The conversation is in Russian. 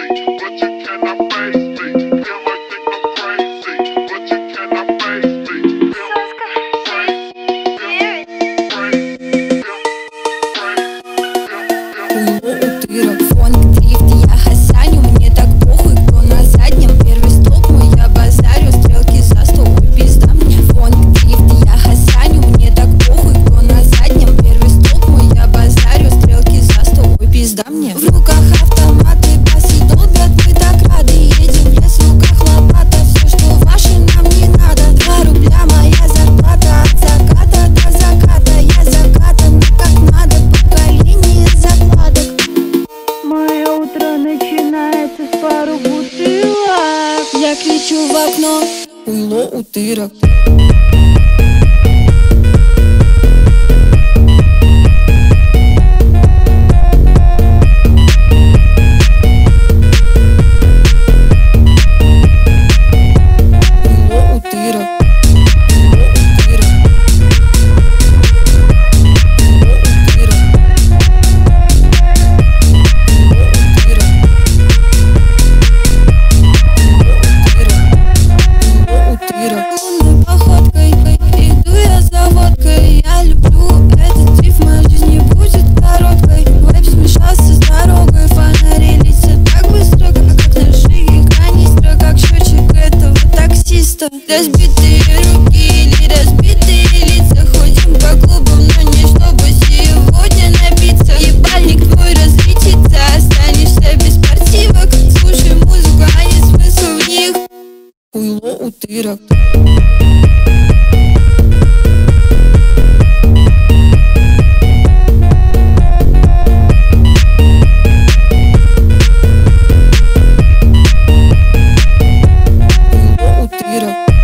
В руках автоматы, басы долбят, мы так рады. Едем в лес, в руках лопата, все, что ваше, нам не надо. 2 рубля моя зарплата, от заката до заката. Я закатан, как надо, поколение закладок. Мое утро начинается с пару бутылок. Я кричу в окно: хуйло, утырок. Походкой иду я за водкой. Я люблю этот риф, моя жизнь не будет короткой. Вайб смешался с дорогой, фонари лица так быстро, как ножи и канистра, как счетчик этого таксиста. Разбитые руки или разбитые лица, ходим по клубам, но не чтобы сегодня напиться. Ебальник твой разлетится, останешься без спортивок. Слушай музыку, а не смысл в них. Хуйло, утырок. Утырок.